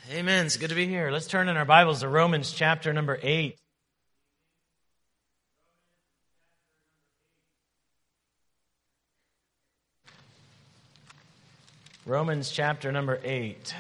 Amen. It's good to be here. Let's turn in our Bibles to Romans chapter number 8. Romans chapter number 8.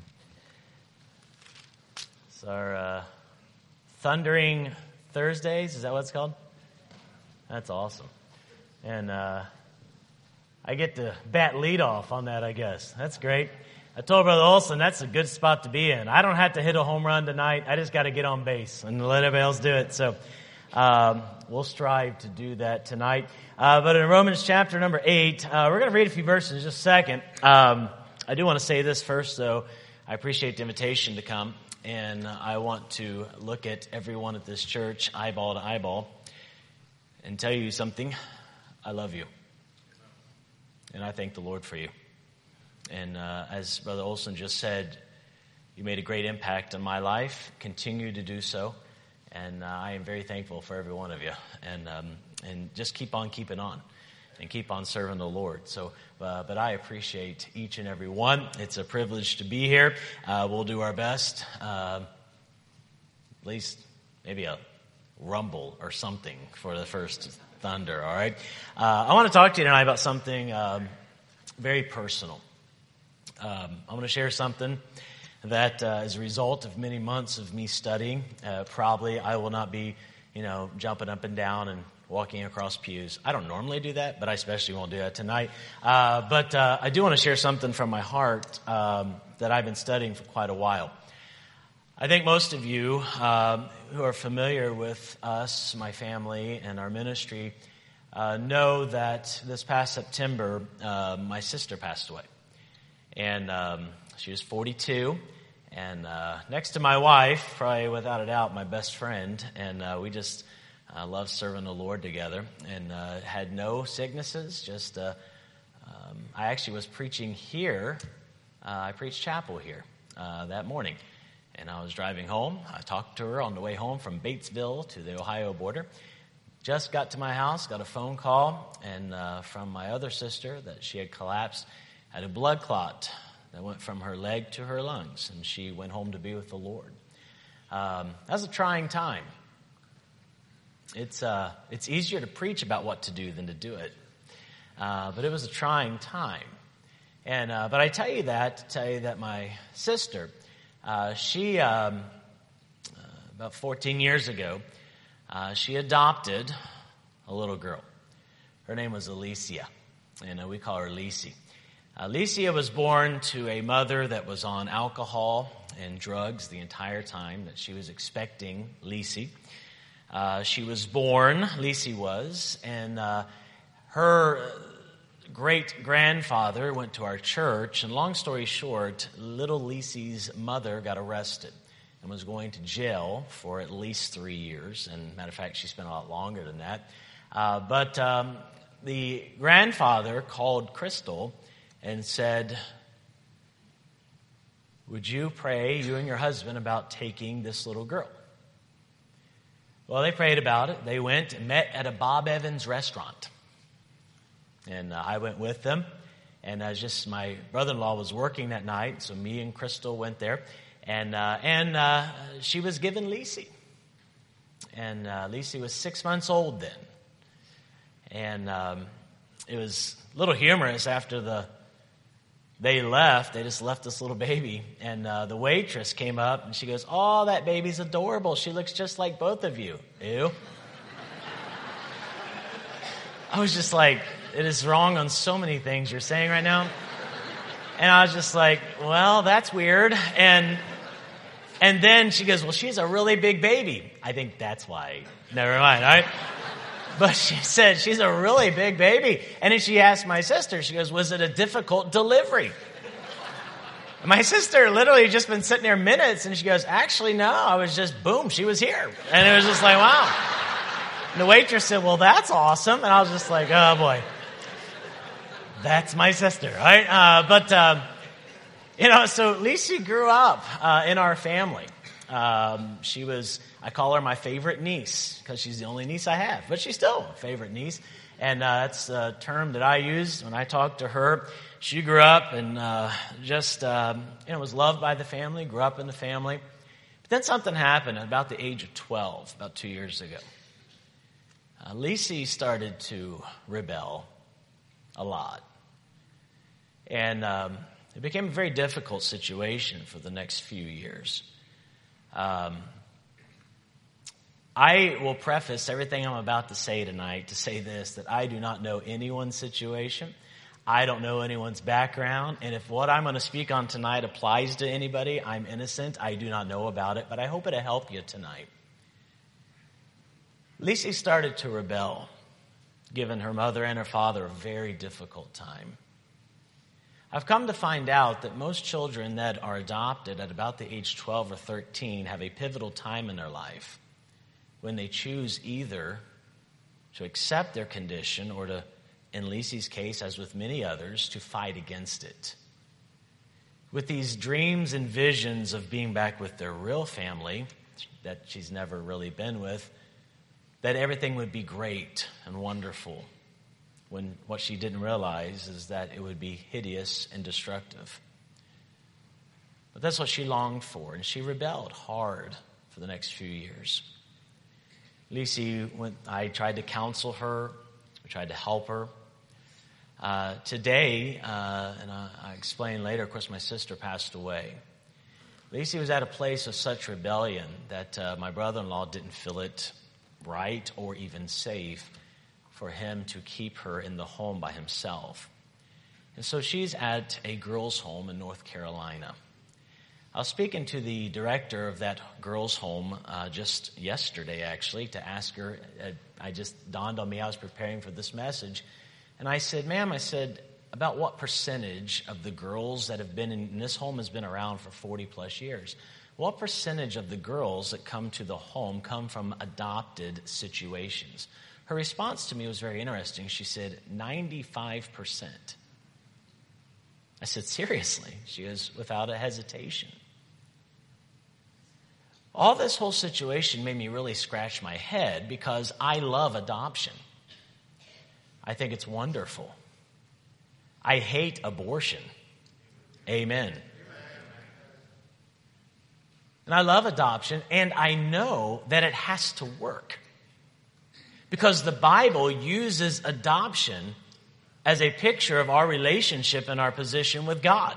It's our Thundering Thursdays. Is that what it's called? That's awesome. And I get to bat lead off on that, I guess. That's great. I told Brother Olson that's a good spot to be in. I don't have to hit a home run tonight. I just got to get on base and let everybody else do it. So we'll strive to do that tonight. But in Romans chapter number 8, we're going to read a few verses in just a second. I do want to say this first, though. I appreciate the invitation to come. And I want to look at everyone at this church, eyeball to eyeball, and tell you something. I love you. And I thank the Lord for you. And as Brother Olson just said, you made a great impact on my life. Continue to do so. And I am very thankful for every one of you. And just keep on keeping on. And keep on serving the Lord. So, but I appreciate each and every one. It's a privilege to be here. We'll do our best. At least maybe a rumble or something for the first thunder, all right? I want to talk to you tonight about something very personal. I'm going to share something that is a result of many months of me studying. Probably I will not be, jumping up and down and walking across pews. I don't normally do that, but I especially won't do that tonight. But I do want to share something from my heart that I've been studying for quite a while. I think most of you who are familiar with us, my family, and our ministry know that this past September, my sister passed away. And she was 42, and next to my wife, probably without a doubt, my best friend, and we just loved serving the Lord together, and had no sicknesses, just, I actually was preaching here, I preached chapel here that morning, and I was driving home. I talked to her on the way home from Batesville to the Ohio border. Just got to my house, got a phone call, and from my other sister that she had collapsed, had a blood clot that went from her leg to her lungs, and she went home to be with the Lord. That was a trying time. It's easier to preach about what to do than to do it, but it was a trying time. And but I tell you that my sister, she about 14 years ago, she adopted a little girl. Her name was Alicia, and we call her Lisi. Alicia was born to a mother that was on alcohol and drugs the entire time that she was expecting Lisi. She was born, Lisi was, and her great-grandfather went to our church, and long story short, little Lisi's mother got arrested and was going to jail for at least 3 years, and matter of fact, she spent a lot longer than that. But the grandfather called Crystal and said, would you pray, you and your husband, about taking this little girl? Well, they prayed about it. They went and met at a Bob Evans restaurant. And I went with them. And just my brother-in-law was working that night, so me and Crystal went there. And she was given Lisi. And Lisi was 6 months old then. And it was a little humorous after they left. They just left this little baby. And the waitress came up and she goes, oh, that baby's adorable. She looks just like both of you. Ew. I was just like, it is wrong on so many things you're saying right now. And I was just like, well, that's weird. And then she goes, well, she's a really big baby. I think that's why. Never mind, all right? But she said, she's a really big baby. And then she asked my sister, she goes, was it a difficult delivery? And my sister literally had just been sitting there minutes, and she goes, actually, no, I was just, boom, she was here. And it was just like, wow. And the waitress said, well, that's awesome. And I was just like, oh, boy. That's my sister, right? So Lisi grew up in our family. I call her my favorite niece because she's the only niece I have, but she's still a favorite niece. And that's a term that I used when I talked to her. She grew up and was loved by the family, grew up in the family. But then something happened at about the age of 12, about 2 years ago. Lisi started to rebel a lot. And it became a very difficult situation for the next few years. I will preface everything I'm about to say tonight to say this, that I do not know anyone's situation. I don't know anyone's background. And if what I'm going to speak on tonight applies to anybody, I'm innocent. I do not know about it, but I hope it'll help you tonight. Lisi started to rebel, giving her mother and her father a very difficult time. I've come to find out that most children that are adopted at about the age 12 or 13 have a pivotal time in their life when they choose either to accept their condition or to, in Lisi's case, as with many others, to fight against it. With these dreams and visions of being back with their real family that she's never really been with, that everything would be great and wonderful, when what she didn't realize is that it would be hideous and destructive. But that's what she longed for, and she rebelled hard for the next few years. I tried to counsel her, I tried to help her. Today, and I explain later, of course, my sister passed away. Lisi was at a place of such rebellion that my brother-in-law didn't feel it right or even safe for him to keep her in the home by himself. And so she's at a girls' home in North Carolina. I was speaking to the director of that girls' home just yesterday, actually, to ask her. I just dawned on me, I was preparing for this message. And I said, ma'am, about what percentage of the girls that have been in this home has been around for 40 plus years? What percentage of the girls that come to the home come from adopted situations? Her response to me was very interesting. She said, 95%. I said, seriously? She goes, without a hesitation. All this whole situation made me really scratch my head because I love adoption. I think it's wonderful. I hate abortion. Amen. And I love adoption, and I know that it has to work. Because the Bible uses adoption as a picture of our relationship and our position with God.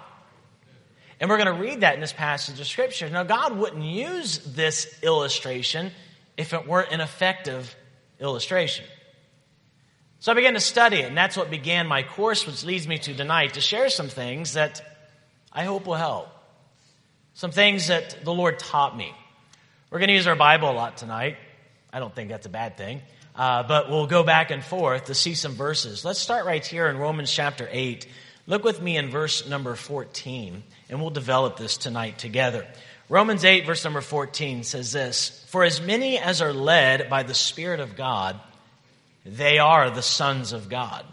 And we're going to read that in this passage of Scripture. Now, God wouldn't use this illustration if it weren't an effective illustration. So I began to study it, and that's what began my course, which leads me to tonight, to share some things that I hope will help. Some things that the Lord taught me. We're going to use our Bible a lot tonight. I don't think that's a bad thing. But we'll go back and forth to see some verses. Let's start right here in Romans chapter 8. Look with me in verse number 14, and we'll develop this tonight together. Romans 8, verse number 14 says this, "For as many as are led by the Spirit of God, they are the sons of God.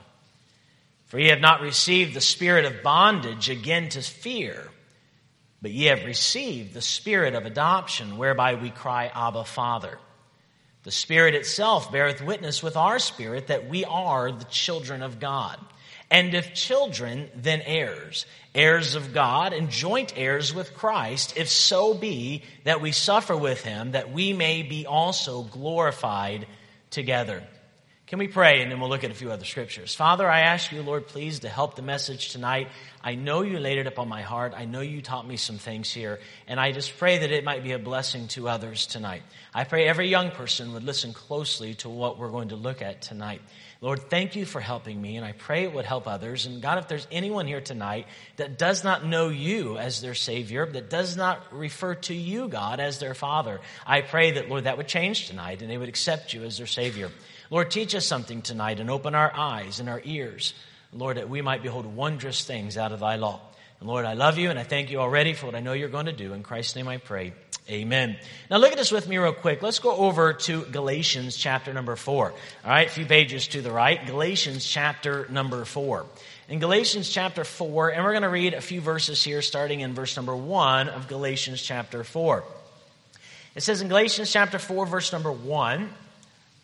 For ye have not received the spirit of bondage again to fear, but ye have received the spirit of adoption, whereby we cry, Abba, Father. The Spirit itself beareth witness with our spirit that we are the children of God. And if children, then heirs, heirs of God, and joint heirs with Christ, if so be that we suffer with him, that we may be also glorified together." Can we pray, and then we'll look at a few other scriptures. Father, I ask you, Lord, please to help the message tonight. I know you laid it upon my heart. I know you taught me some things here, and I just pray that it might be a blessing to others tonight. I pray every young person would listen closely to what we're going to look at tonight. Lord, thank you for helping me, and I pray it would help others. And God, if there's anyone here tonight that does not know you as their Savior, that does not refer to you, God, as their Father, I pray that, Lord, that would change tonight, and they would accept you as their Savior. Lord, teach us something tonight and open our eyes and our ears, Lord, that we might behold wondrous things out of thy law. And Lord, I love you, and I thank you already for what I know you're going to do. In Christ's name I pray. Amen. Now look at this with me real quick. Let's go over to Galatians chapter number 4. All right, a few pages to the right. Galatians chapter number 4. In Galatians chapter 4, and we're going to read a few verses here starting in verse number 1 of Galatians chapter 4. It says in Galatians chapter 4, verse number 1,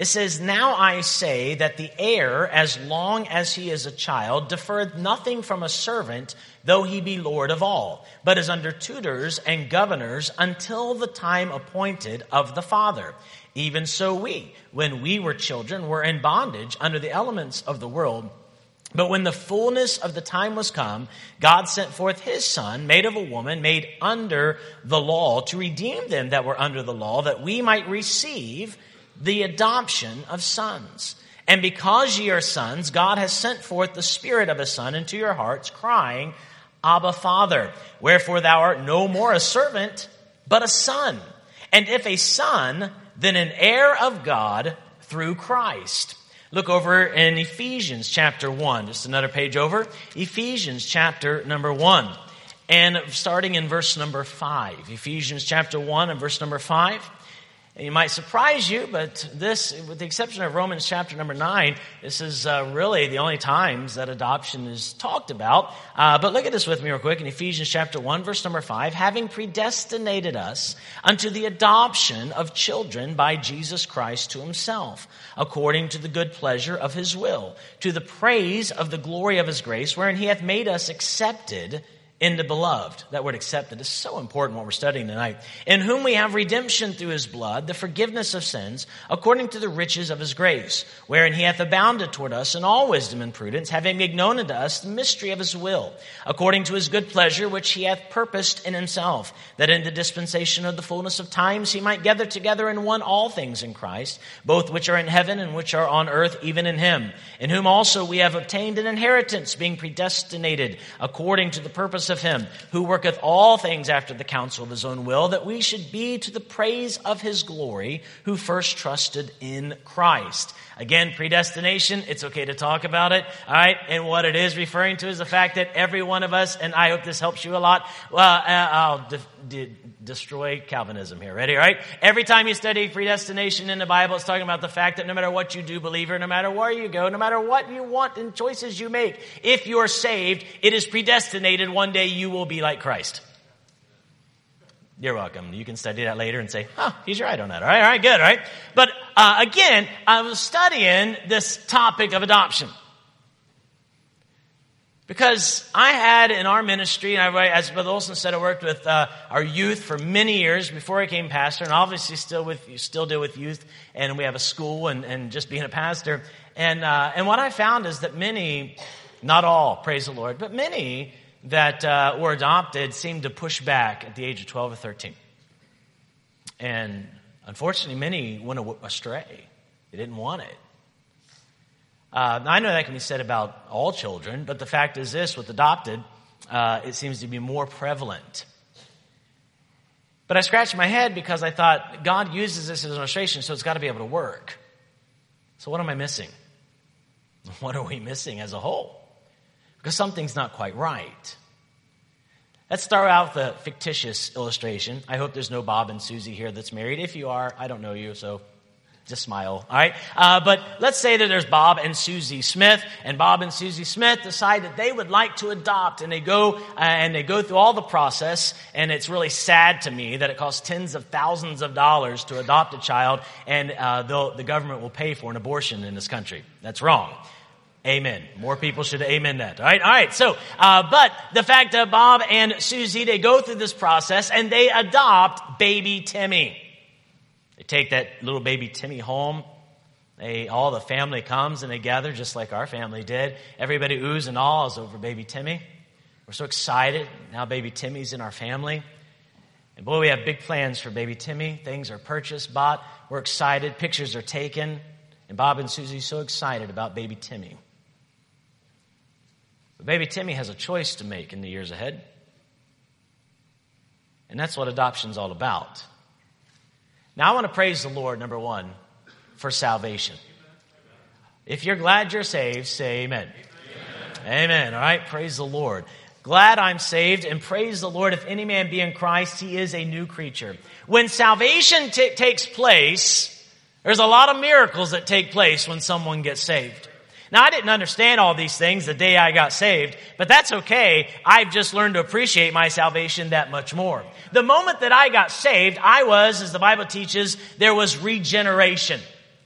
It says, "Now I say that the heir, as long as he is a child, deferreth nothing from a servant, though he be Lord of all, but is under tutors and governors until the time appointed of the Father. Even so we, when we were children, were in bondage under the elements of the world. But when the fullness of the time was come, God sent forth his Son, made of a woman, made under the law, to redeem them that were under the law, that we might receive the adoption of sons. And because ye are sons, God has sent forth the Spirit of his Son into your hearts, crying, Abba, Father. Wherefore thou art no more a servant, but a son. And if a son, then an heir of God through Christ." Look over in Ephesians chapter 1, just another page over. Ephesians chapter number 1, and starting in verse number 5. Ephesians chapter 1 and verse number 5. And it might surprise you, but this, with the exception of Romans chapter number 9, this is really the only times that adoption is talked about. But look at this with me real quick in Ephesians chapter 1, verse number 5. "Having predestinated us unto the adoption of children by Jesus Christ to himself, according to the good pleasure of his will, to the praise of the glory of his grace, wherein he hath made us accepted in the beloved." That word accepted is so important what we're studying tonight. "In whom we have redemption through his blood, the forgiveness of sins, according to the riches of his grace, wherein he hath abounded toward us in all wisdom and prudence, having made known unto us the mystery of his will, according to his good pleasure, which he hath purposed in himself, that in the dispensation of the fullness of times he might gather together in one all things in Christ, both which are in heaven and which are on earth, even in him, in whom also we have obtained an inheritance, being predestinated according to the purpose of him, who worketh all things after the counsel of his own will, that we should be to the praise of his glory, who first trusted in Christ." Again, predestination, it's okay to talk about it, all right? And what it is referring to is the fact that every one of us, and I hope this helps you a lot, I'll destroy Calvinism here. Ready, all right? Every time you study predestination in the Bible, it's talking about the fact that no matter what you do, believer, no matter where you go, no matter what you want and choices you make, if you're saved, it is predestinated one day you will be like Christ. You're welcome. You can study that later and say, he's right on that. All right, good, all right? But again, I was studying this topic of adoption. Because I had in our ministry, and as Brother Olson said, I worked with our youth for many years before I became pastor, and obviously still deal with youth, and we have a school and just being a pastor. And what I found is that many, not all, praise the Lord, but many that were adopted seemed to push back at the age of 12 or 13. And unfortunately, many went astray. They didn't want it. Now, I know that can be said about all children, but the fact is this, with adopted, it seems to be more prevalent. But I scratched my head because I thought, God uses this as an illustration, so it's got to be able to work. So what am I missing? What are we missing as a whole? Because something's not quite right. Let's start out with a fictitious illustration. I hope there's no Bob and Susie here that's married. If you are, I don't know you, so just smile, all right? But let's say that there's Bob and Susie Smith, and Bob and Susie Smith decide that they would like to adopt, and they go through all the process, and it's really sad to me that it costs tens of thousands of dollars to adopt a child, and the government will pay for an abortion in this country. That's wrong. Amen. More people should amen that. All right. So, but the fact that Bob and Susie, they go through this process and they adopt baby Timmy. They take that little baby Timmy home. All the family comes and they gather just like our family did. Everybody oohs and ahs over baby Timmy. We're so excited. Now baby Timmy's in our family. And boy, we have big plans for baby Timmy. Things are purchased, bought. We're excited. Pictures are taken. And Bob and Susie are so excited about baby Timmy. But baby Timmy has a choice to make in the years ahead. And that's what adoption's all about. Now I want to praise the Lord, number one, for salvation. If you're glad you're saved, say amen. Amen. All right, praise the Lord. Glad I'm saved, and praise the Lord. If any man be in Christ, he is a new creature. When salvation takes place, there's a lot of miracles that take place when someone gets saved. Now, I didn't understand all these things the day I got saved, but that's okay. I've just learned to appreciate my salvation that much more. The moment that I got saved, I was, as the Bible teaches, there was regeneration.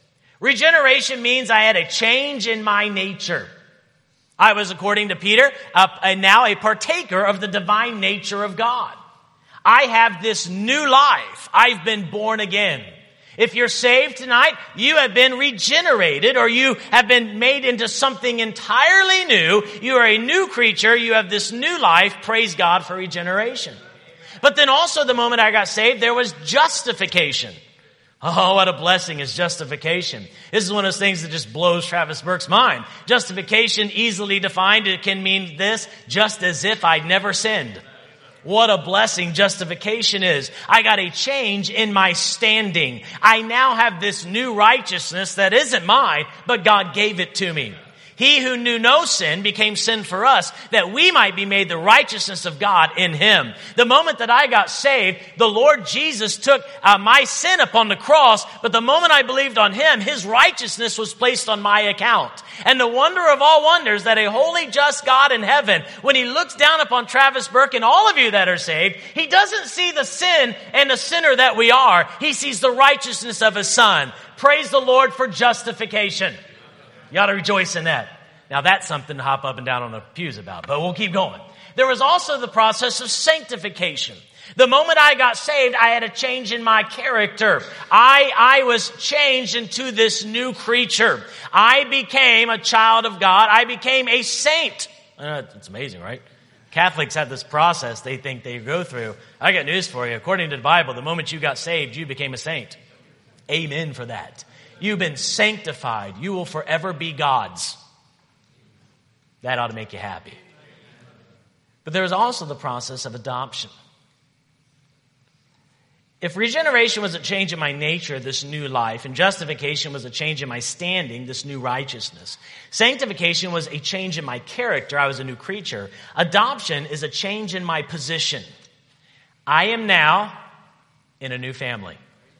Regeneration means I had a change in my nature. I was, according to Peter, now a partaker of the divine nature of God. I have this new life. I've been born again. If you're saved tonight, you have been regenerated, or you have been made into something entirely new. You are a new creature. You have this new life. Praise God for regeneration. But then also the moment I got saved, there was justification. Oh, what a blessing is justification. This is one of those things that just blows Travis Burke's mind. Justification, easily defined, it can mean this: just as if I'd never sinned. What a blessing justification is. I got a change in my standing. I now have this new righteousness that isn't mine, but God gave it to me. He who knew no sin became sin for us, that we might be made the righteousness of God in him. The moment that I got saved, the Lord Jesus took my sin upon the cross, but the moment I believed on him, his righteousness was placed on my account. And the wonder of all wonders that a holy, just God in heaven, when he looks down upon Travis Burke and all of you that are saved, he doesn't see the sin and the sinner that we are. He sees the righteousness of his Son. Praise the Lord for justification. You ought to rejoice in that. Now that's something to hop up and down on the pews about, but we'll keep going. There was also the process of sanctification. The moment I got saved, I had a change in my character. I was changed into this new creature. I became a child of God. I became a saint. It's amazing, right? Catholics have this process they think they go through. I got news for you. According to the Bible, the moment you got saved, you became a saint. Amen for that. You've been sanctified. You will forever be God's. That ought to make you happy. But there is also the process of adoption. If regeneration was a change in my nature, this new life, and justification was a change in my standing, this new righteousness, sanctification was a change in my character, I was a new creature, adoption is a change in my position. I am now in a new family.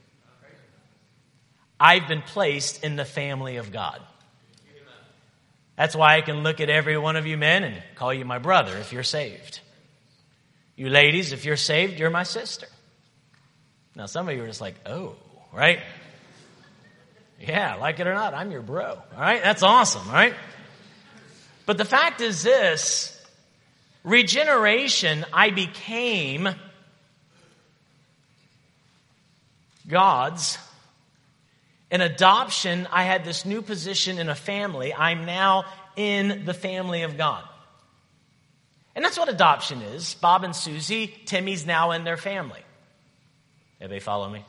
I've been placed in the family of God. That's why I can look at every one of you men and call you my brother if you're saved. You ladies, if you're saved, you're my sister. Now some of you are just like, oh, right? Yeah, like it or not, I'm your bro. All right, that's awesome, all right? But the fact is this: regeneration, I became God's. In adoption, I had this new position in a family. I'm now in the family of God. And that's what adoption is. Bob and Susie, Timmy's now in their family. Everybody follow me?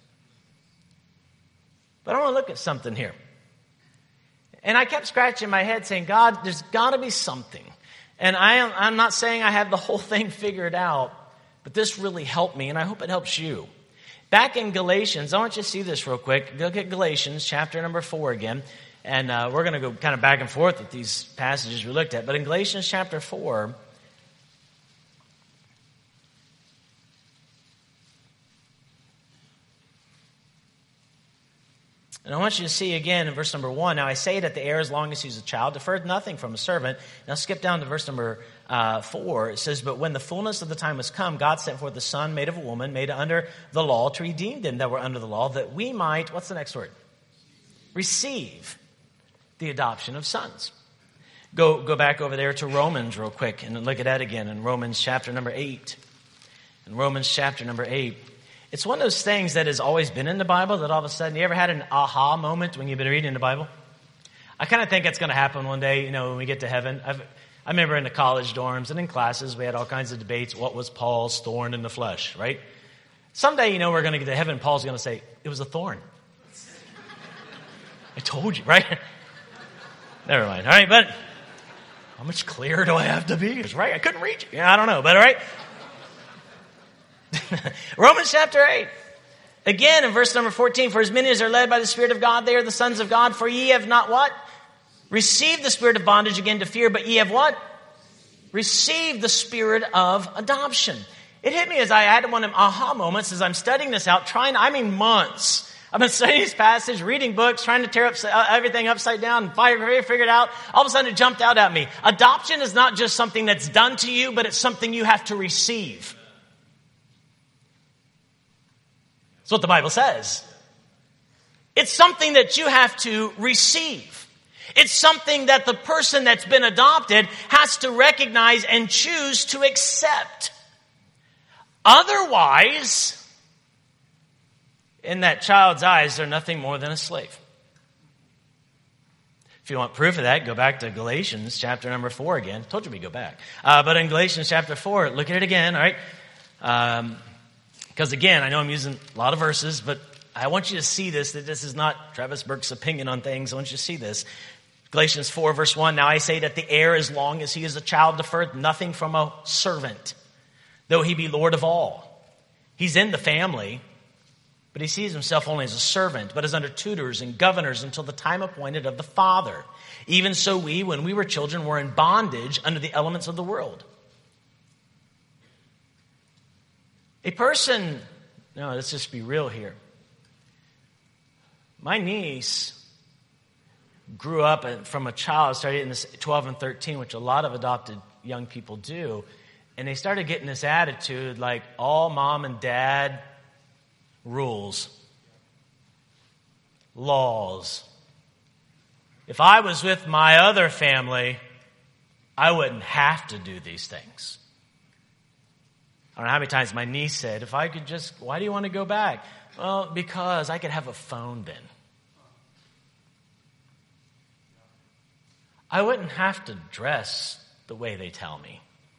But I want to look at something here. And I kept scratching my head saying, God, there's got to be something. And I'm not saying I have the whole thing figured out, but this really helped me, and I hope it helps you. Back in Galatians, I want you to see this real quick. Look at Galatians chapter number 4 again. And we're going to go kind of back and forth with these passages we looked at. But in Galatians chapter 4, and I want you to see again in verse number 1, now I say that the heir, as long as he's a child, deferred nothing from a servant. Now skip down to verse number 4. It says, but when the fullness of the time was come, God sent forth the Son, made of a woman, made under the law, to redeem them that were under the law, that we might, what's the next word? Receive the adoption of sons. Go back over there to Romans real quick and look at that again in Romans chapter number 8. In Romans chapter number 8. It's one of those things that has always been in the Bible that all of a sudden, you ever had an aha moment when you've been reading the Bible? I kind of think it's going to happen one day, when we get to heaven. I remember in the college dorms and in classes, we had all kinds of debates. What was Paul's thorn in the flesh, right? Someday, we're going to get to heaven. Paul's going to say, it was a thorn. I told you, right? Never mind. All right, but how much clearer do I have to be? It's right. I couldn't read you. Yeah, I don't know, but all right. Romans chapter 8. Again, in verse number 14, for as many as are led by the Spirit of God, they are the sons of God. For ye have not what? Received the spirit of bondage again to fear, but ye have what? Received the spirit of adoption. It hit me as I had one of them aha moments as I'm studying this out, months. I've been studying this passage, reading books, trying to tear up everything upside down and figure it out. All of a sudden it jumped out at me. Adoption is not just something that's done to you, but it's something you have to receive. That's what the Bible says. It's something that you have to receive. It's something that the person that's been adopted has to recognize and choose to accept. Otherwise, in that child's eyes, they're nothing more than a slave. If you want proof of that, go back to Galatians chapter number 4 again. Told you we'd go back. But in Galatians chapter 4, look at it again, all right? Because again, I know I'm using a lot of verses, but I want you to see this, that this is not Travis Burke's opinion on things. I want you to see this. Galatians 4 verse 1, now I say that the heir, as long as he is a child, deferred nothing from a servant, though he be Lord of all. He's in the family, but he sees himself only as a servant, but as under tutors and governors until the time appointed of the Father. Even so we, when we were children, were in bondage under the elements of the world. A person, no, let's just be real here. My niece grew up from a child, started in this 12 and 13, which a lot of adopted young people do, and they started getting this attitude like all mom and dad rules, laws. If I was with my other family, I wouldn't have to do these things. I don't know how many times my niece said, if I could just, why do you want to go back? Well, because I could have a phone then. I wouldn't have to dress the way they tell me.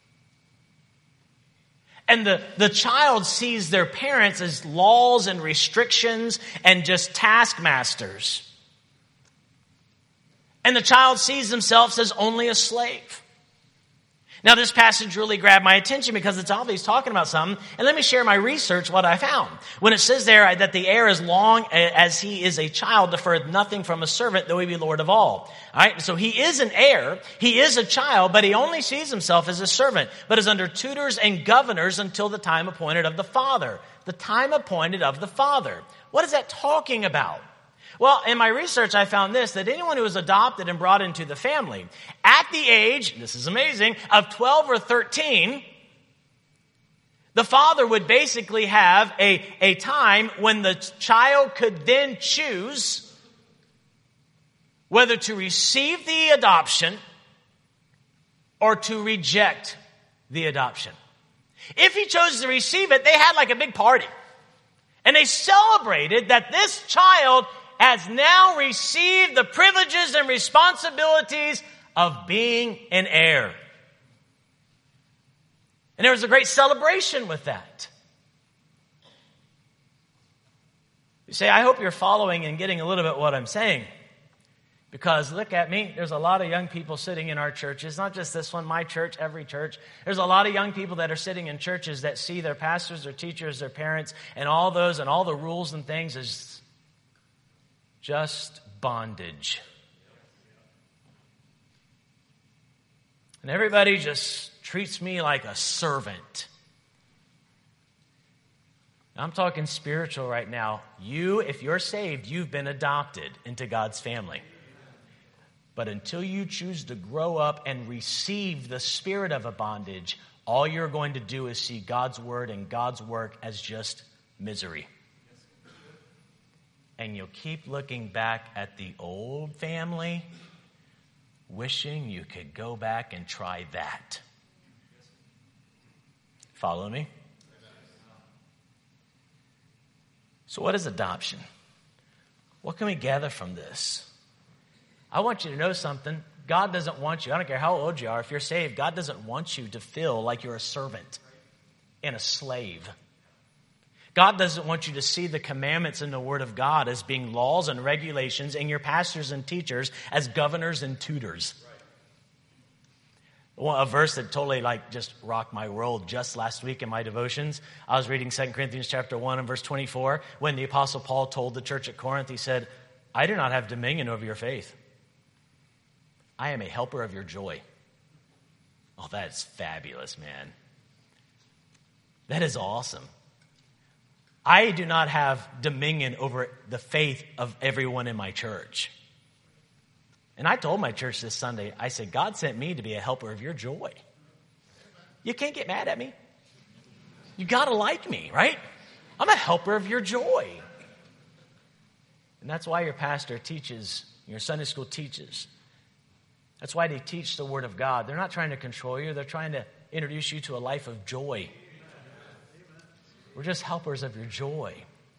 And the child sees their parents as laws and restrictions and just taskmasters. And the child sees themselves as only a slave. Now, this passage really grabbed my attention because it's obvious talking about something. And let me share my research, what I found. When it says there that the heir, as long as he is a child, deferred nothing from a servant, though he be Lord of all. All right, so he is an heir, he is a child, but he only sees himself as a servant, but is under tutors and governors until the time appointed of the Father. The time appointed of the Father. What is that talking about? Well, in my research, I found this, that anyone who was adopted and brought into the family, at the age, this is amazing, of 12 or 13, the father would basically have a time when the child could then choose whether to receive the adoption or to reject the adoption. If he chose to receive it, they had like a big party. And they celebrated that this child has now received the privileges and responsibilities of being an heir. And there was a great celebration with that. You say, I hope you're following and getting a little bit what I'm saying. Because look at me, there's a lot of young people sitting in our churches, not just this one, my church, every church. There's a lot of young people that are sitting in churches that see their pastors, their teachers, their parents, and all those and all the rules and things as just bondage. And everybody just treats me like a servant. I'm talking spiritual right now. You, if you're saved, you've been adopted into God's family. But until you choose to grow up and receive the spirit of a bondage, all you're going to do is see God's word and God's work as just misery. And you'll keep looking back at the old family, wishing you could go back and try that. Follow me? So what is adoption? What can we gather from this? I want you to know something. God doesn't want you, I don't care how old you are, if you're saved, God doesn't want you to feel like you're a servant and a slave. God doesn't want you to see the commandments in the Word of God as being laws and regulations and your pastors and teachers as governors and tutors. Well, a verse that totally just rocked my world just last week in my devotions. I was reading 2 Corinthians chapter 1 and verse 24 when the Apostle Paul told the church at Corinth, he said, I do not have dominion over your faith. I am a helper of your joy. Oh, that's fabulous, man. That is awesome. I do not have dominion over the faith of everyone in my church. And I told my church this Sunday, I said, God sent me to be a helper of your joy. You can't get mad at me. You got to like me, right? I'm a helper of your joy. And that's why your pastor teaches, your Sunday school teaches. That's why they teach the Word of God. They're not trying to control you. They're trying to introduce you to a life of joy. We're just helpers of your joy.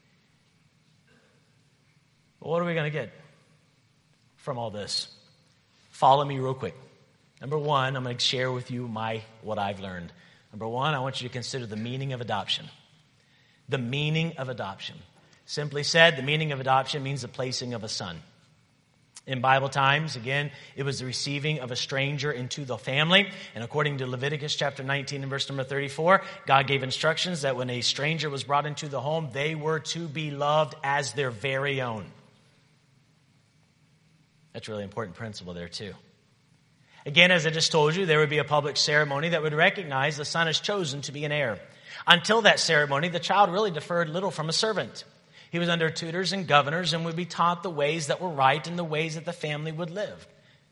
But what are we going to get from all this? Follow me real quick. Number one, I'm going to share with you what I've learned. Number one, I want you to consider the meaning of adoption. The meaning of adoption. Simply said, the meaning of adoption means the placing of a son. In Bible times, again, it was the receiving of a stranger into the family. And according to Leviticus chapter 19 and verse number 34, God gave instructions that when a stranger was brought into the home, they were to be loved as their very own. That's a really important principle there too. Again, as I just told you, there would be a public ceremony that would recognize the son is chosen to be an heir. Until that ceremony, the child really differed little from a servant. He was under tutors and governors and would be taught the ways that were right and the ways that the family would live.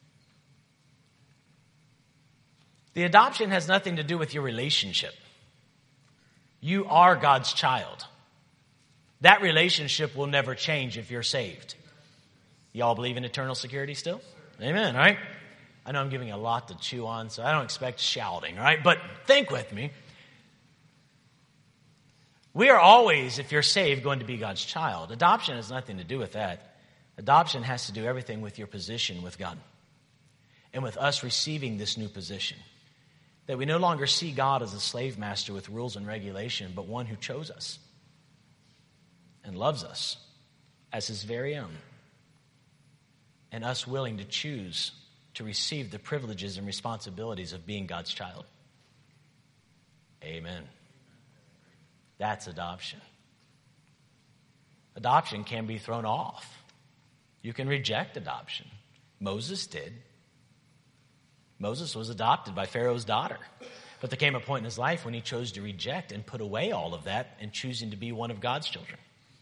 The adoption has nothing to do with your relationship. You are God's child. That relationship will never change if you're saved. Y'all believe in eternal security still? Amen, right? I know I'm giving a lot to chew on, so I don't expect shouting, right? But think with me. We are always, if you're saved, going to be God's child. Adoption has nothing to do with that. Adoption has to do everything with your position with God and with us receiving this new position. That we no longer see God as a slave master with rules and regulation, but one who chose us and loves us as his very own. And us willing to choose to receive the privileges and responsibilities of being God's child. Amen. That's adoption. Adoption can be thrown off. You can reject adoption. Moses did. Moses was adopted by Pharaoh's daughter. But there came a point in his life when he chose to reject and put away all of that and choosing to be one of God's children.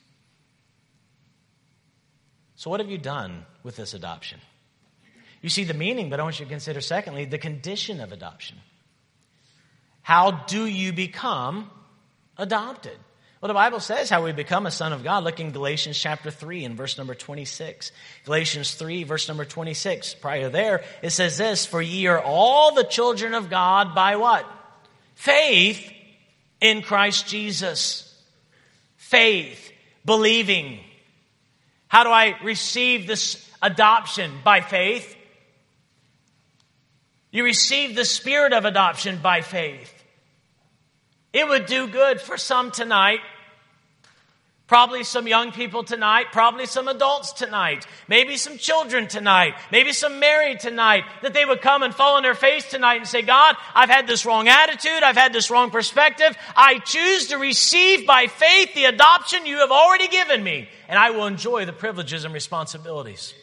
So what have you done with this adoption? You see the meaning, but I want you to consider, secondly, the condition of adoption. How do you become adopted? Well, the Bible says how we become a son of God. Look in Galatians chapter 3 and verse number 26. Galatians 3, verse number 26. Prior there, it says this, "For ye are all the children of God by" what? Faith in Christ Jesus. Faith, believing. How do I receive this adoption? By faith. You receive the spirit of adoption by faith. It would do good for some tonight. Probably some young people tonight. Probably some adults tonight. Maybe some children tonight. Maybe some married tonight. That they would come and fall on their face tonight and say, God, I've had this wrong attitude. I've had this wrong perspective. I choose to receive by faith the adoption you have already given me. And I will enjoy the privileges and responsibilities.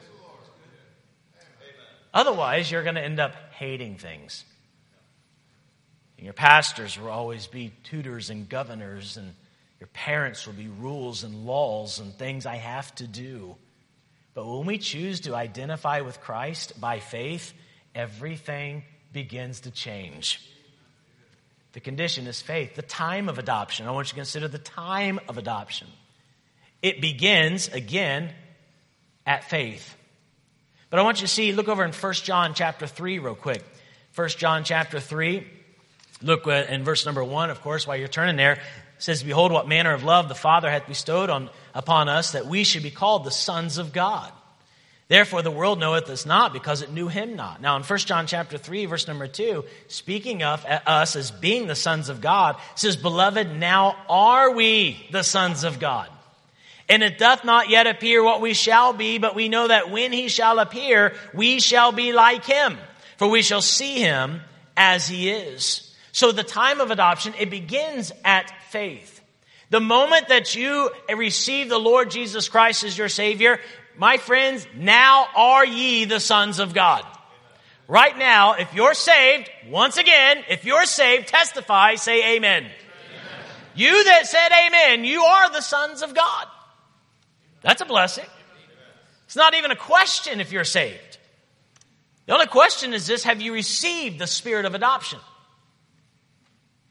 Otherwise, you're going to end up hating things. And your pastors will always be tutors and governors, and your parents will be rules and laws and things I have to do. But when we choose to identify with Christ by faith, everything begins to change. The condition is faith. The time of adoption. I want you to consider the time of adoption. It begins, again, at faith. But I want you to see, look over in 1 John chapter 3 real quick. 1 John chapter 3, look in verse number 1, of course, while you're turning there. It says, "Behold, what manner of love the Father hath bestowed upon us, that we should be called the sons of God. Therefore the world knoweth us not, because it knew him not." Now in 1 John chapter 3, verse number 2, speaking of us as being the sons of God, it says, "Beloved, now are we the sons of God. And it doth not yet appear what we shall be, but we know that when he shall appear, we shall be like him. For we shall see him as he is." So the time of adoption, it begins at faith. The moment that you receive the Lord Jesus Christ as your Savior, my friends, now are ye the sons of God. Right now, if you're saved, once again, if you're saved, testify, say amen. Amen. You that said amen, you are the sons of God. That's a blessing. It's not even a question if you're saved. The only question is this: have you received the spirit of adoption?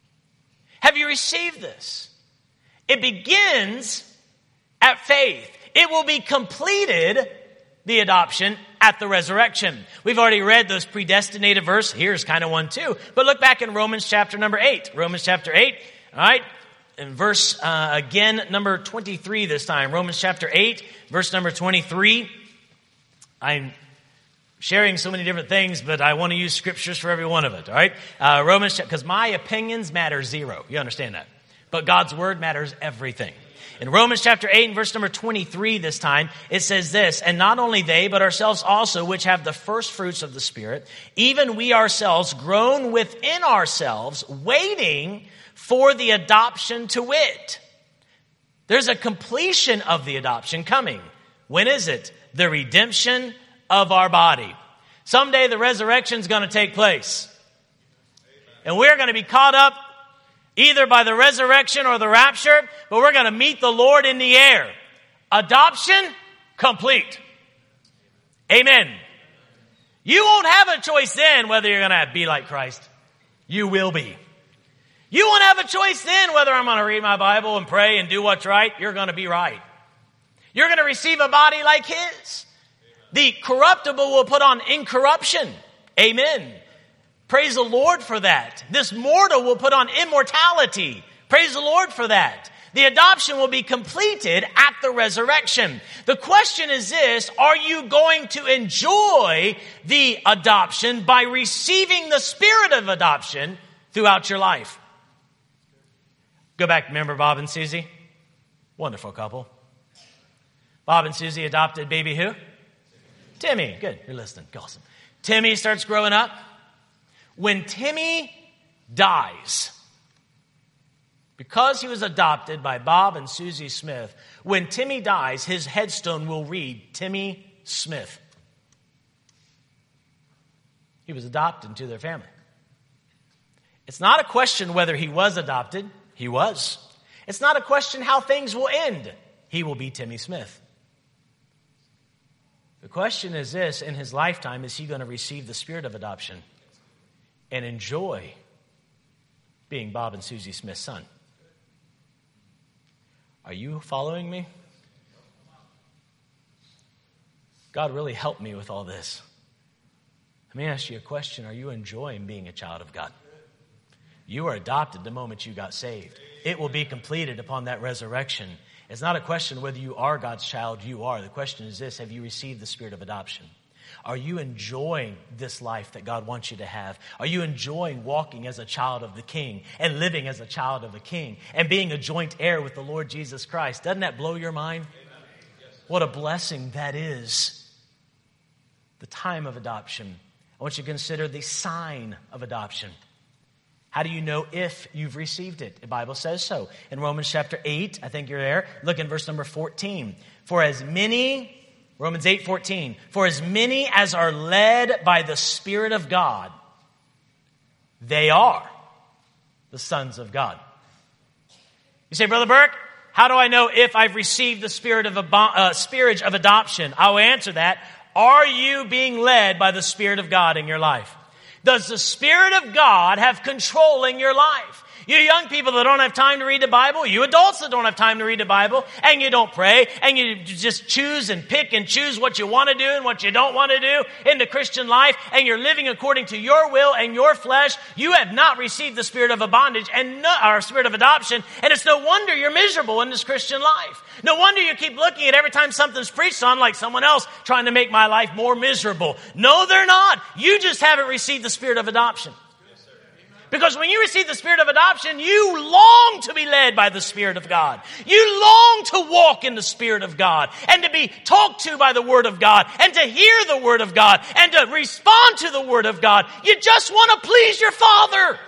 Have you received this? It begins at faith. It will be completed, the adoption, at the resurrection. We've already read those predestinated verse. Here's kind of one too. But look back in Romans chapter number 8. Romans chapter 8, all right? In verse, again, number 23 this time. Romans chapter 8, verse number 23. I'm sharing so many different things, but I want to use scriptures for every one of it, all right? Romans, because my opinions matter zero. You understand that? But God's word matters everything. In Romans chapter 8 and verse number 23 this time, it says this, and not only they, but ourselves also, which have the first fruits of the Spirit, even we ourselves groan within ourselves, waiting for the adoption to wit. There's a completion of the adoption coming. When is it? The redemption of our body. Someday the resurrection is going to take place. And we're going to be caught up either by the resurrection or the rapture, but we're going to meet the Lord in the air. Adoption, complete. Amen. You won't have a choice then whether you're going to be like Christ. You will be. You won't have a choice then whether I'm going to read my Bible and pray and do what's right. You're going to be right. You're going to receive a body like His. The corruptible will put on incorruption. Amen. Praise the Lord for that. This mortal will put on immortality. Praise the Lord for that. The adoption will be completed at the resurrection. The question is this, are you going to enjoy the adoption by receiving the spirit of adoption throughout your life? Go back, remember Bob and Susie? Wonderful couple. Bob and Susie adopted baby who? Timmy. Good, you're listening. Awesome. Timmy starts growing up. When Timmy dies, because he was adopted by Bob and Susie Smith, when Timmy dies, his headstone will read, Timmy Smith. He was adopted into their family. It's not a question whether he was adopted. He was. It's not a question how things will end. He will be Timmy Smith. The question is this, in his lifetime, is he going to receive the spirit of adoption and enjoy being Bob and Susie Smith's son? Are you following me? God really helped me with all this. Let me ask you a question. Are you enjoying being a child of God? You were adopted the moment you got saved. It will be completed upon that resurrection. It's not a question whether you are God's child, you are. The question is this, have you received the spirit of adoption? Are you enjoying this life that God wants you to have? Are you enjoying walking as a child of the King and living as a child of the King and being a joint heir with the Lord Jesus Christ? Doesn't that blow your mind? What a blessing that is. The time of adoption. I want you to consider the sign of adoption. How do you know if you've received it? The Bible says so. In Romans chapter 8, I think you're there. Look in verse number 14. For as many... Romans 8:14. For as many as are led by the Spirit of God, they are the sons of God. You say, Brother Burke, how do I know if I've received the spirit of adoption? I'll answer that. Are you being led by the Spirit of God in your life? Does the Spirit of God have control in your life? You young people that don't have time to read the Bible, you adults that don't have time to read the Bible, and you don't pray, and you just choose and pick and choose what you want to do and what you don't want to do in the Christian life, and you're living according to your will and your flesh, you have not received the spirit of a bondage or spirit of adoption, and it's no wonder you're miserable in this Christian life. No wonder you keep looking at every time something's preached on like someone else trying to make my life more miserable. No, they're not. You just haven't received the spirit of adoption. Because when you receive the spirit of adoption, you long to be led by the Spirit of God. You long to walk in the Spirit of God and to be talked to by the Word of God and to hear the Word of God and to respond to the Word of God. You just want to please your Father.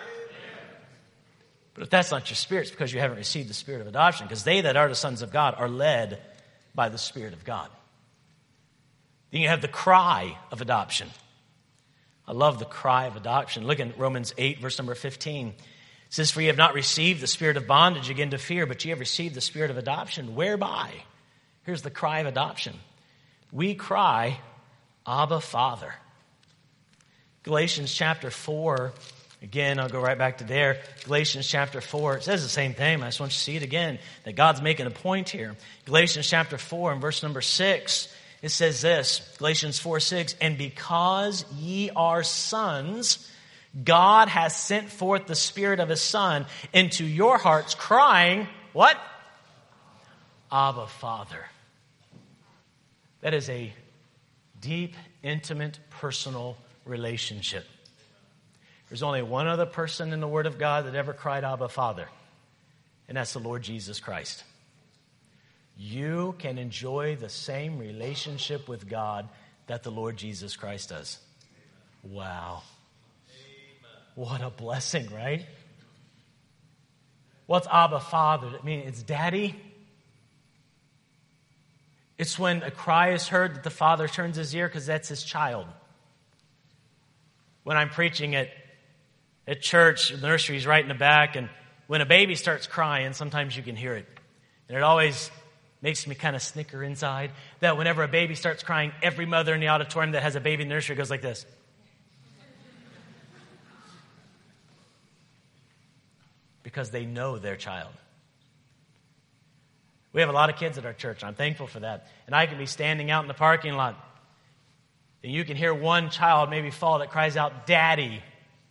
But if that's not your spirit, it's because you haven't received the spirit of adoption, because they that are the sons of God are led by the Spirit of God. Then you have the cry of adoption. I love the cry of adoption. Look in Romans 8, verse number 15. It says, for ye have not received the spirit of bondage again to fear, but ye have received the spirit of adoption, whereby, here's the cry of adoption, we cry, Abba, Father. Galatians chapter 4 Again, I'll go right back to there. Galatians chapter 4, it says the same thing. I just want you to see it again, that God's making a point here. Galatians chapter 4 and verse number 6, it says this, Galatians 4:6, and because ye are sons, God has sent forth the Spirit of His Son into your hearts, crying, what? Abba, Father. That is a deep, intimate, personal relationship. There's only one other person in the Word of God that ever cried Abba, Father, and that's the Lord Jesus Christ. You can enjoy the same relationship with God that the Lord Jesus Christ does. Wow. What a blessing, right? What's Abba, Father? I mean, it's Daddy. It's when a cry is heard that the Father turns his ear because that's his child. When I'm preaching at church, the nursery's right in the back, and when a baby starts crying, sometimes you can hear it. And it always makes me kind of snicker inside that whenever a baby starts crying, every mother in the auditorium that has a baby in the nursery goes like this. Because they know their child. We have a lot of kids at our church, and I'm thankful for that. And I can be standing out in the parking lot, and you can hear one child maybe fall that cries out, Daddy.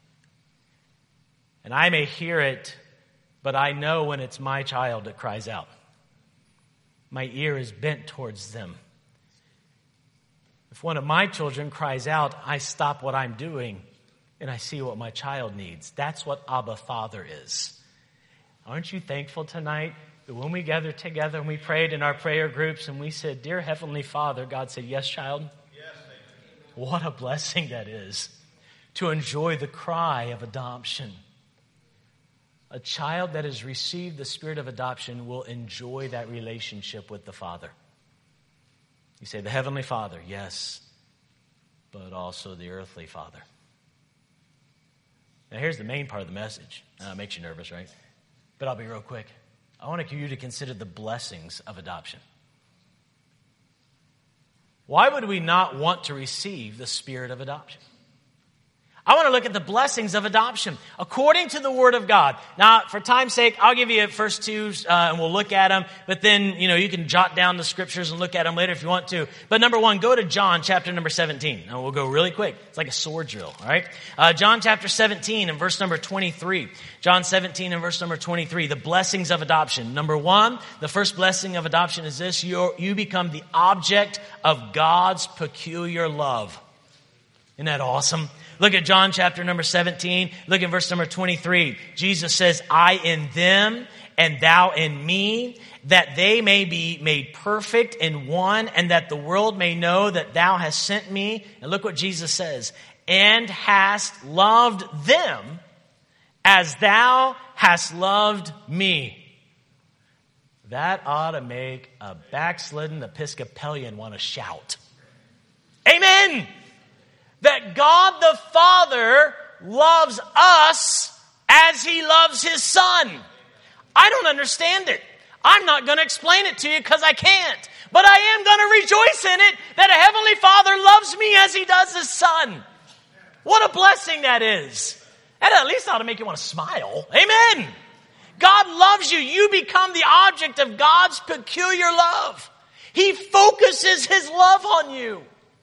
And I may hear it, but I know when it's my child that cries out. My ear is bent towards them. If one of my children cries out, I stop what I'm doing and I see what my child needs. That's what Abba Father is. Aren't you thankful tonight that when we gathered together and we prayed in our prayer groups and we said, Dear Heavenly Father, God said, yes, child? Yes, thank you. What a blessing that is to enjoy the cry of adoption. A child that has received the spirit of adoption will enjoy that relationship with the Father. You say, the Heavenly Father, yes, but also the earthly Father. Now here's the main part of the message. It makes you nervous, right? But I'll be real quick. I want you to consider the blessings of adoption. Why would we not want to receive the spirit of adoption? I want to look at the blessings of adoption according to the Word of God. Now, for time's sake, I'll give you the first two and we'll look at them. But then, you can jot down the scriptures and look at them later if you want to. But number one, go to John chapter number 17. And we'll go really quick. It's like a sword drill, all right? John chapter 17 and verse number 23. John 17 and verse number 23. The blessings of adoption. Number one, the first blessing of adoption is this. You become the object of God's peculiar love. Isn't that awesome? Look at John chapter number 17. Look at verse number 23. Jesus says, I in them and thou in me, that they may be made perfect in one, and that the world may know that thou hast sent me. And look what Jesus says, and hast loved them as thou hast loved me. That ought to make a backslidden Episcopalian want to shout. Amen! That God the Father loves us as He loves His Son. I don't understand it. I'm not going to explain it to you because I can't. But I am going to rejoice in it that a Heavenly Father loves me as He does His Son. What a blessing that is. That at least ought to make you want to smile. Amen. God loves you. You become the object of God's peculiar love. He focuses His love on you.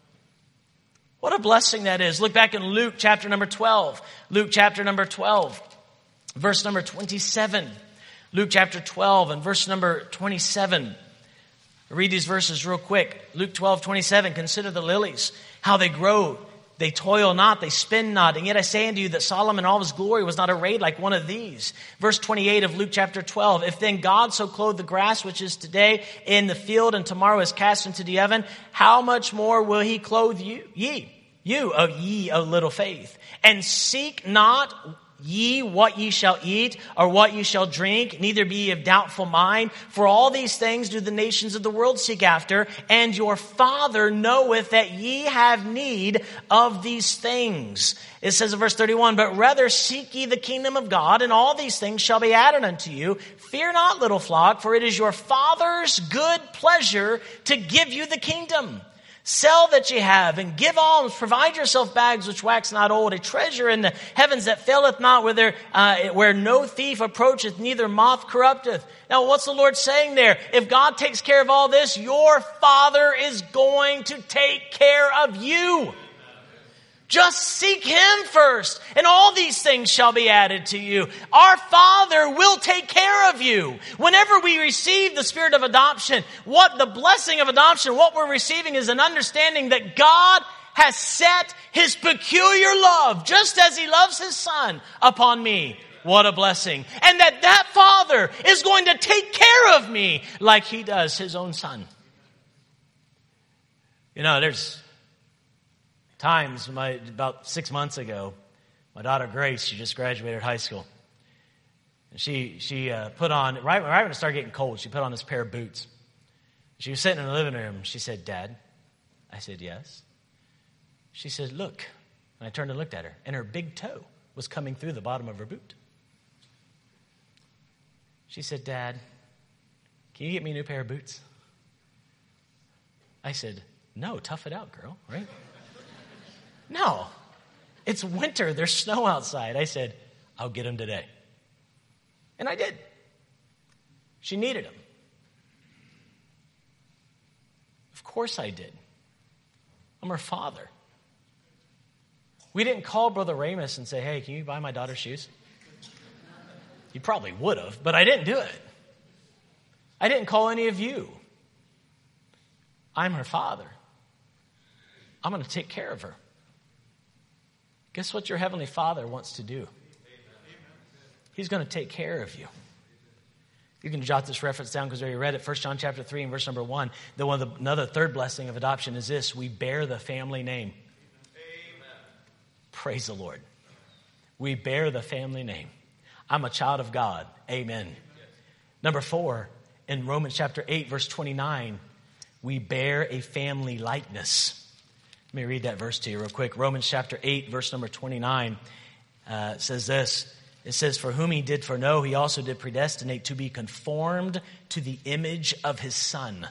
What a blessing that is. Look back in Luke chapter number 12. Luke chapter number 12, verse number 27. Luke chapter 12 and verse number 27. I'll read these verses real quick. Luke 12:27. Consider the lilies, how they grow. They toil not, they spin not. And yet I say unto you that Solomon in all his glory was not arrayed like one of these. Verse 28 of Luke chapter 12. If then God so clothe the grass which is today in the field and tomorrow is cast into the oven, how much more will He clothe ye? You of little faith. And seek not ye what ye shall eat or what ye shall drink, neither be ye of doubtful mind. For all these things do the nations of the world seek after, and your Father knoweth that ye have need of these things. It says in verse 31, but rather seek ye the kingdom of God, and all these things shall be added unto you. Fear not, little flock, for it is your Father's good pleasure to give you the kingdom. Sell that ye have and give alms. Provide yourself bags which wax not old, a treasure in the heavens that faileth not, where no thief approacheth, neither moth corrupteth. Now, what's the Lord saying there? If God takes care of all this, your Father is going to take care of you. Just seek Him first, and all these things shall be added to you. Our Father will take care of you. Whenever we receive the spirit of adoption, the blessing of adoption, what we're receiving is an understanding that God has set His peculiar love, just as He loves His Son, upon me. What a blessing. And that Father is going to take care of me like He does His own Son. You know, there's times, about 6 months ago, my daughter Grace, she just graduated high school. And she put on, right when it started getting cold, she put on this pair of boots. She was sitting in the living room. She said, "Dad." I said, "Yes." She said, "Look." And I turned and looked at her, and her big toe was coming through the bottom of her boot. She said, "Dad, can you get me a new pair of boots?" I said, "No, tough it out, girl," right? "No, it's winter. There's snow outside." I said, "I'll get them today." And I did. She needed them. Of course I did. I'm her father. We didn't call Brother Ramus and say, "Hey, can you buy my daughter shoes?" He probably would have, but I didn't do it. I didn't call any of you. I'm her father. I'm going to take care of her. Guess what your Heavenly Father wants to do? He's going to take care of you. You can jot this reference down because we already read it. 1 John chapter 3 and verse number 1. Another third blessing of adoption is this: we bear the family name. Amen. Praise the Lord. We bear the family name. I'm a child of God. Amen. Yes. Number 4, in Romans chapter 8, verse 29, we bear a family likeness. Let me read that verse to you real quick. Romans chapter 8, verse number 29 says this. It says, "For whom He did foreknow, He also did predestinate to be conformed to the image of His Son."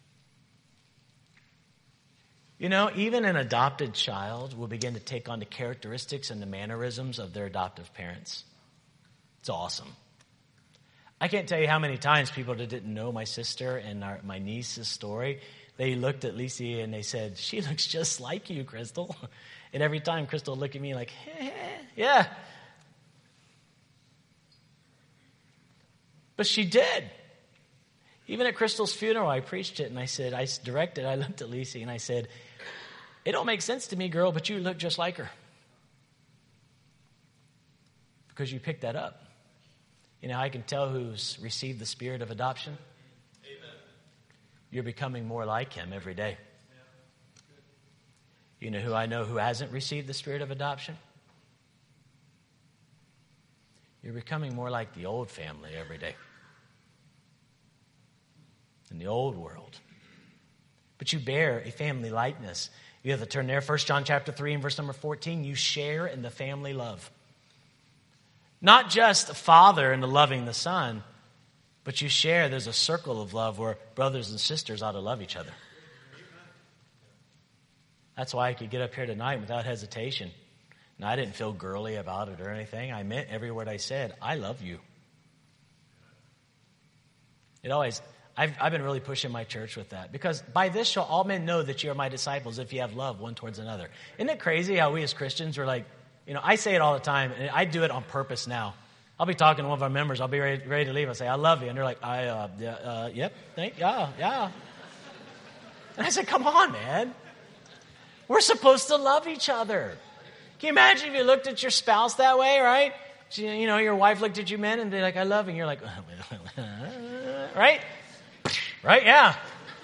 You know, even an adopted child will begin to take on the characteristics and the mannerisms of their adoptive parents. It's awesome. I can't tell you how many times people that didn't know my sister and my niece's story, they looked at Lisi and they said, "She looks just like you, Crystal." And every time Crystal would look at me like, "Yeah." But she did. Even at Crystal's funeral, I preached it and I looked at Lisi and I said, "It don't make sense to me, girl, but you look just like her." Because you picked that up. You know, I can tell who's received the spirit of adoption. Amen. You're becoming more like Him every day. You know who I know who hasn't received the spirit of adoption? You're becoming more like the old family every day. In the old world. But you bear a family likeness. You have to turn there. 1 John chapter 3 and verse number 14. You share in the family love. Not just the father in the loving the son, but you share. There's a circle of love where brothers and sisters ought to love each other. That's why I could get up here tonight without hesitation. And I didn't feel girly about it or anything. I meant every word I said. I love you. I've been really pushing my church with that. Because by this shall all men know that you are my disciples if you have love one towards another. Isn't it crazy how we as Christians are like, you know, I say it all the time, and I do it on purpose now. I'll be talking to one of our members. I'll be ready to leave. I'll say, "I love you." And they're like, "Yep, yeah. And I said, "Come on, man. We're supposed to love each other." Can you imagine if you looked at your spouse that way, right? You know, your wife looked at you men, and they're like, "I love you." And you're like, right? Right? Yeah.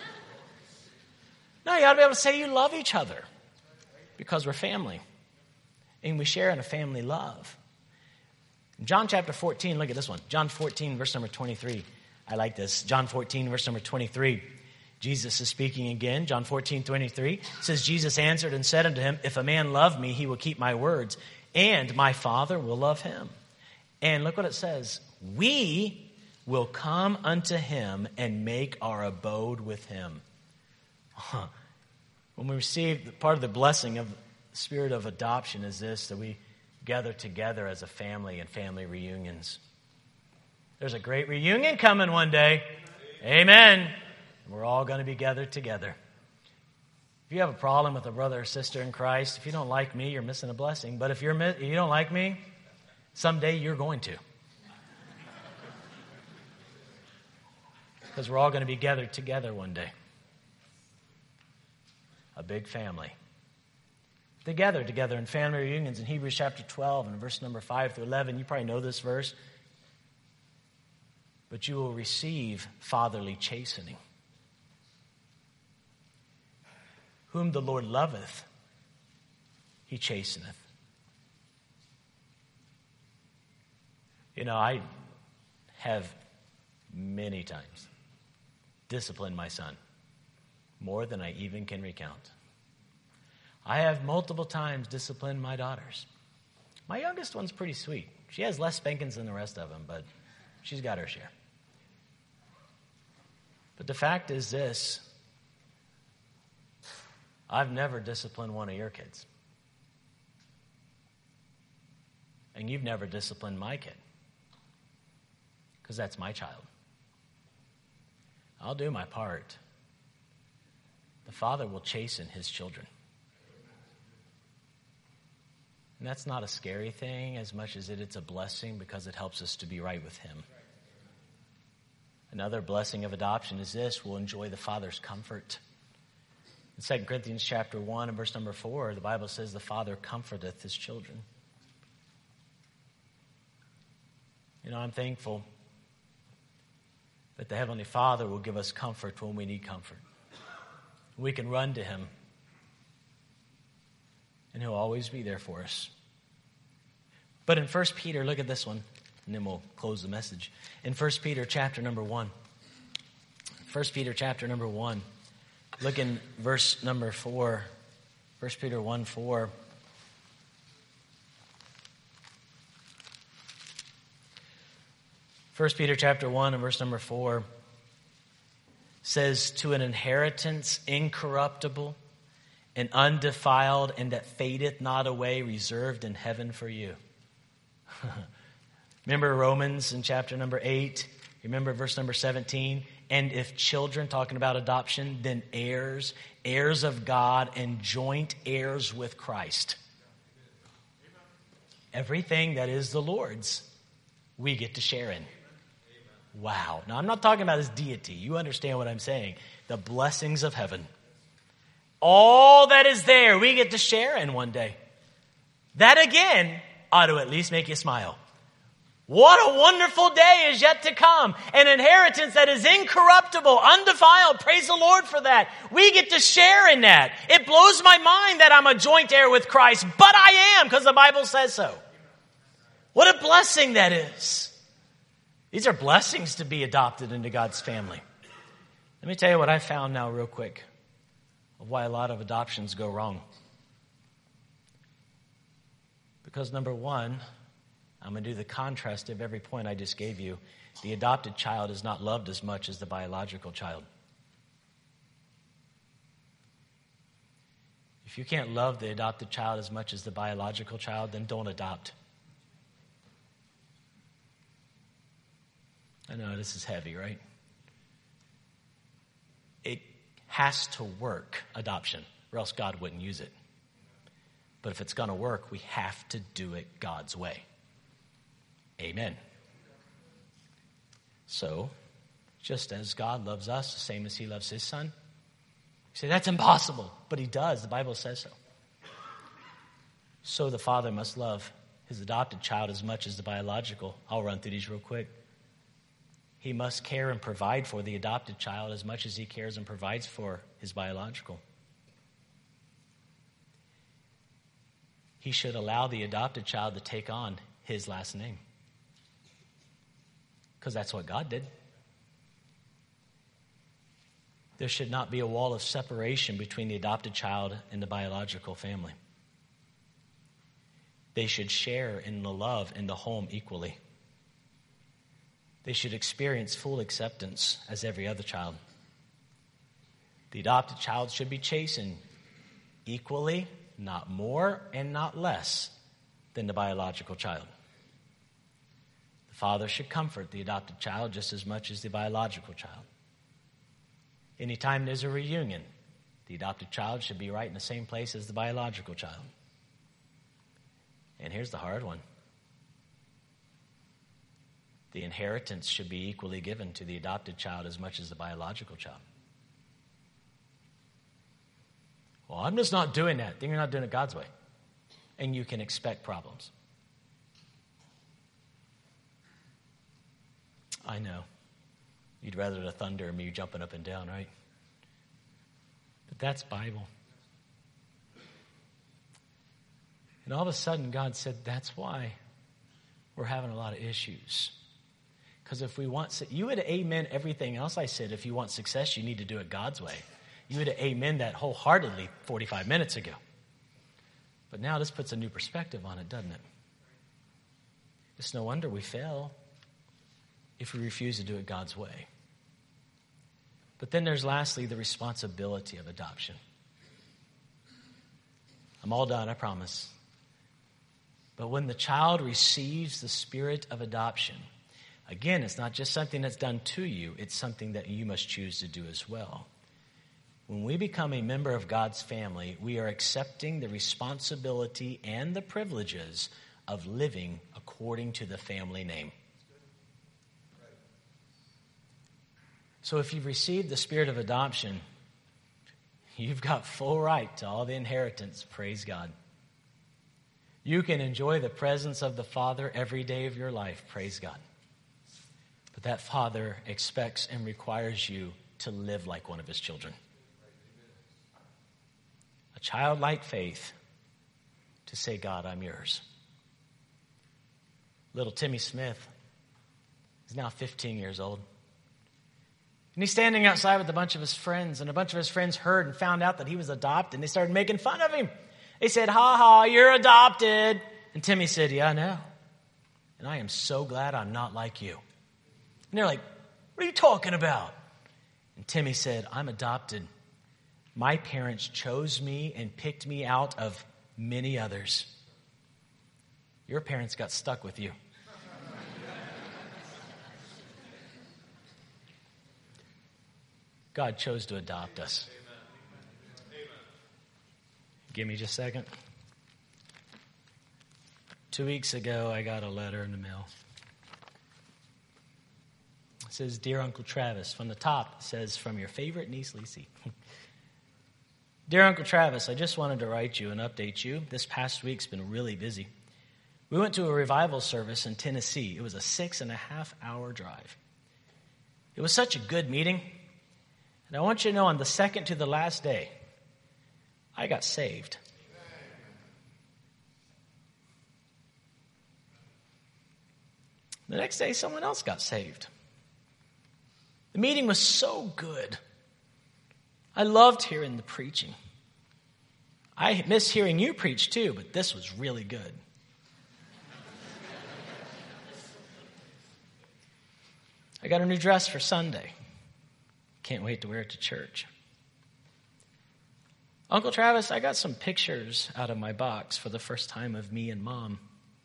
No, you ought to be able to say you love each other because we're family. And we share in a family love. John chapter 14, look at this one. John 14, verse number 23. I like this. John 14, verse number 23. Jesus is speaking again. John 14, 23 says, "Jesus answered and said unto him, If a man love me, he will keep my words, and my Father will love him. And look what it says. We will come unto him and make our abode with him." When we receive, part of the blessing of the spirit of adoption is this, that we gather together as a family in family reunions. There's a great reunion coming one day. Amen. We're all going to be gathered together. If you have a problem with a brother or sister in Christ, if you don't like me, you're missing a blessing. But if you don't like me, someday you're going to. Because we're all going to be gathered together one day. A big family. They gather together in family reunions in Hebrews chapter 12 and verse number 5 through 11. You probably know this verse. But you will receive fatherly chastening. Whom the Lord loveth, he chasteneth. You know, I have many times disciplined my son, more than I even can recount. I have multiple times disciplined my daughters. My youngest one's pretty sweet. She has less spankings than the rest of them, but she's got her share. But the fact is this, I've never disciplined one of your kids. And you've never disciplined my kid. Because that's my child. I'll do my part. The Father will chasten his children. And that's not a scary thing as much as it's a blessing because it helps us to be right with him. Another blessing of adoption is this, we'll enjoy the Father's comfort. In 2 Corinthians chapter 1 and verse number 4, the Bible says the Father comforteth his children. You know, I'm thankful that the Heavenly Father will give us comfort when we need comfort. We can run to him, and he'll always be there for us. But in 1 Peter, look at this one, and then we'll close the message. In 1 Peter chapter number 1, 1 Peter chapter number 1, look in verse number 4, 1 Peter 1:4. First Peter chapter 1 and verse number 4 says, to an inheritance incorruptible and undefiled and that fadeth not away, reserved in heaven for you. Remember Romans in chapter number 8? Remember verse number 17? And if children, talking about adoption, then heirs, heirs of God and joint heirs with Christ. Everything that is the Lord's, we get to share in. Wow. Now, I'm not talking about his deity. You understand what I'm saying. The blessings of heaven. All that is there, we get to share in one day. That, again, ought to at least make you smile. What a wonderful day is yet to come. An inheritance that is incorruptible, undefiled. Praise the Lord for that. We get to share in that. It blows my mind that I'm a joint heir with Christ, but I am because the Bible says so. What a blessing that is. These are blessings to be adopted into God's family. Let me tell you what I found now real quick of why a lot of adoptions go wrong. Because number one, I'm going to do the contrast of every point I just gave you. The adopted child is not loved as much as the biological child. If you can't love the adopted child as much as the biological child, then don't adopt. I know this is heavy, right? It has to work, adoption, or else God wouldn't use it. But if it's going to work, we have to do it God's way. Amen. So, just as God loves us, the same as he loves his son. You say, that's impossible. But he does. The Bible says so. So the father must love his adopted child as much as the biological. I'll run through these real quick. He must care and provide for the adopted child as much as he cares and provides for his biological. He should allow the adopted child to take on his last name. Because that's what God did. There should not be a wall of separation between the adopted child and the biological family. They should share in the love in the home equally. They should experience full acceptance as every other child. The adopted child should be chastened equally, not more and not less than the biological child. The father should comfort the adopted child just as much as the biological child. Anytime there's a reunion, the adopted child should be right in the same place as the biological child. And here's the hard one. The inheritance should be equally given to the adopted child as much as the biological child. Well, I'm just not doing that. Then you're not doing it God's way. And you can expect problems. I know. You'd rather the thunder and me jumping up and down, right? But that's Bible. And all of a sudden, God said, that's why we're having a lot of issues. Because if we want, you would amen everything else I said. If you want success, you need to do it God's way. You would amen that wholeheartedly 45 minutes ago. But now this puts a new perspective on it, doesn't it? It's no wonder we fail if we refuse to do it God's way. But then there's lastly the responsibility of adoption. I'm all done, I promise. But when the child receives the spirit of adoption, again, it's not just something that's done to you, it's something that you must choose to do as well. When we become a member of God's family, we are accepting the responsibility and the privileges of living according to the family name. So if you've received the spirit of adoption, you've got full right to all the inheritance. Praise God. You can enjoy the presence of the Father every day of your life. Praise God. But that Father expects and requires you to live like one of his children. A childlike faith to say, God, I'm yours. Little Timmy Smith is now 15 years old. And he's standing outside with a bunch of his friends, and a bunch of his friends heard and found out that he was adopted, and they started making fun of him. They said, ha ha, you're adopted. And Timmy said, yeah, I know. And I am so glad I'm not like you. And they're like, what are you talking about? And Timmy said, I'm adopted. My parents chose me and picked me out of many others. Your parents got stuck with you. God chose to adopt us. Give me just a second. 2 weeks ago, I got a letter in the mail. It says, Dear Uncle Travis. From the top, it says, from your favorite niece, Lacey. Dear Uncle Travis, I just wanted to write you and update you. This past week's been really busy. We went to a revival service in Tennessee. It was a 6.5-hour drive. It was such a good meeting. And I want you to know, on the second to the last day, I got saved. The next day, someone else got saved. The meeting was so good. I loved hearing the preaching. I miss hearing you preach too, but this was really good. I got a new dress for Sunday. Can't wait to wear it to church. Uncle Travis, I got some pictures out of my box for the first time of me and Mom.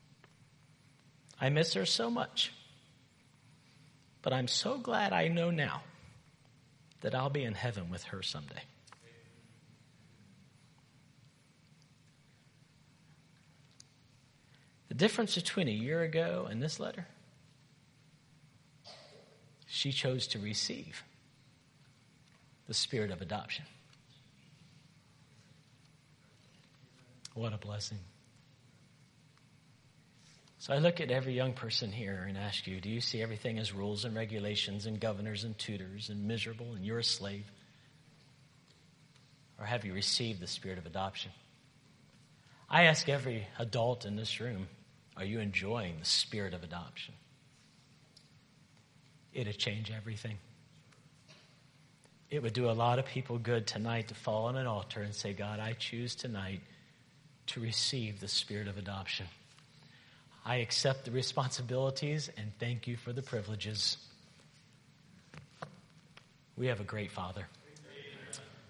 I miss her so much. But I'm so glad I know now that I'll be in heaven with her someday. The difference between a year ago and this letter, she chose to receive the spirit of adoption. What a blessing. So I look at every young person here and ask you, do you see everything as rules and regulations and governors and tutors and miserable and you're a slave? Or have you received the spirit of adoption? I ask every adult in this room, are you enjoying the spirit of adoption? It'd change everything. It would do a lot of people good tonight to fall on an altar and say, God, I choose tonight to receive the spirit of adoption. I accept the responsibilities and thank you for the privileges. We have a great Father.